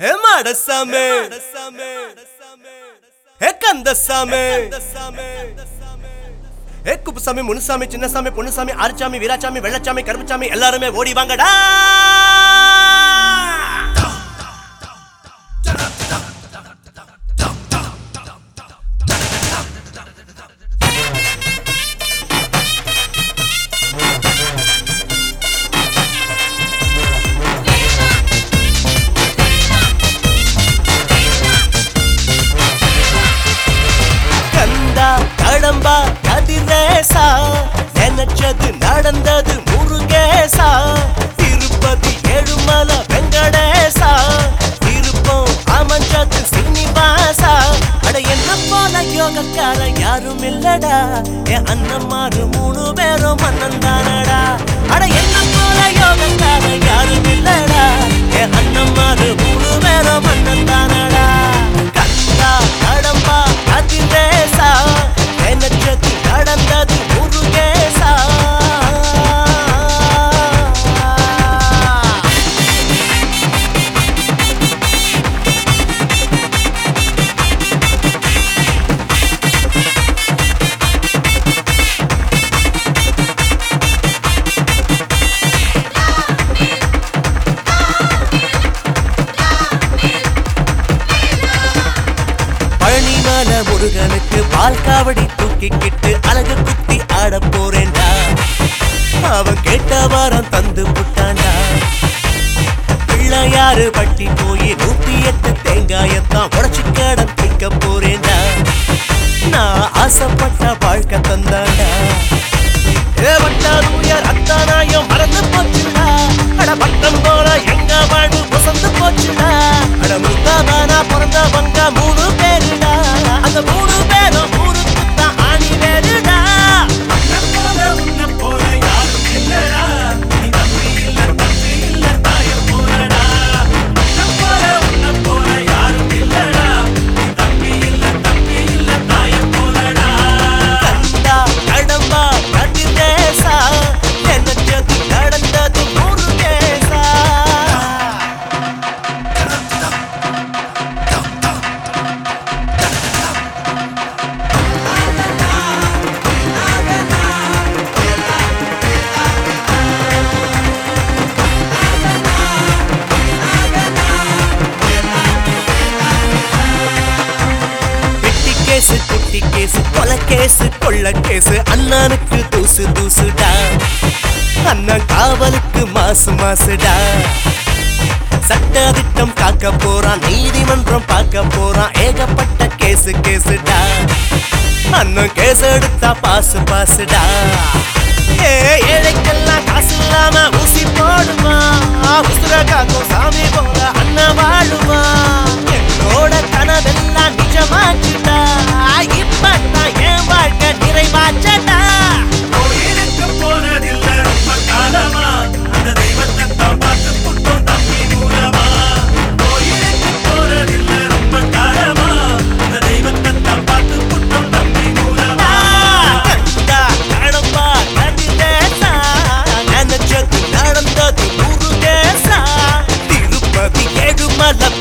हे माडसामे हे कंदसामे हे कुपसामी मुनुसामी चिन्नसामी பொன்னுசாமி ஆறுசாமி வீராசாமி வெள்ளச்சாமி கருப்புசாமி எல்லாரும் ஓடி வாங்கடா கடம்பா கதிரேசா நினைச்சது நடந்தது முருகேசா திருப்பதி ஏழுமலை வெங்கடேசா திருப்பம் அமைஞ்சது சீனிவாசா அட என்ன போல யோகக்கார யாரும் இல்லடா என் அண்ணன்மாரு 3 பேரும் மன்னன் தானடா அட என்ன போல யோகக்கார யாரும் இல்லடா என் அண்ணன்மாரு 3 பேரும் மன்னன் தானடா கந்தா கடம்பா கதிரேசா நினைச்சது நடந்தது முருகேசா பழனிமலை முருகனுக்கு பால் காவடி தூக்கிக்கிட்டு அழகு குத்தி ஆட போறேன்டா அவன் கேட்ட வாரம் தந்து புட்டான்டா பிள்ளையாரு பட்டி போய் 108 தேங்காயத்தான் உடச்சு கடன் வைக்க போறேன்டா நான் ஆசைப்பட்ட வாழ்க்கை தந்தாண்டா ஏவட்டாருயர் அத்தானாயம் மறந்து போச்சுடா அட பட்டம் போல எங்க வாழ்வு வசந்து போச்சுடா அட முத்தாதானா பிறந்தவங்க 3 பேருடா அந்த 3 பேரும் ஊருக்கு தான் ஆணி வேறுடா குட்டி கேசு கொலை கேசு கொள்ள கேசு அண்ணனுக்கு தூசு தூசுடா அண்ணன் காவலுக்கு மாசு மாசுடா சட்ட திட்டம் காக்க போறான் நீதிமன்றம் பார்க்க போறான் ஏகப்பட்ட கேசு கேசுடா அண்ணன் கேஸ் எடுத்தா பாசு பாசுடா ஏழைக்கெல்லாம் காசு இல்லாம ஊசி போடுமா உசுர காக்கும் சாமி போல அண்ணன் வாழுமா என்னோட கனவெல்லாம் நிஜமாச்சுடா இப்பதான் என் வாழ்க்கை நிறைவாச்சடா கோயிலுக்கு போனதில்ல ரொம்ப காலமா அந்த தெய்வத்தை தான் பார்த்து புத்தம் தம்பி மூலமா கோயிலுக்கு போனதில்ல ரொம்ப காலமா அந்த தெய்வத்தை தான் பார்த்து புத்தம் தம்பி மூலமா கண்டா கடம்பா கதிரேசா நினைச்சது நடந்தது முருகேசா திருப்பதி ஏழுமலை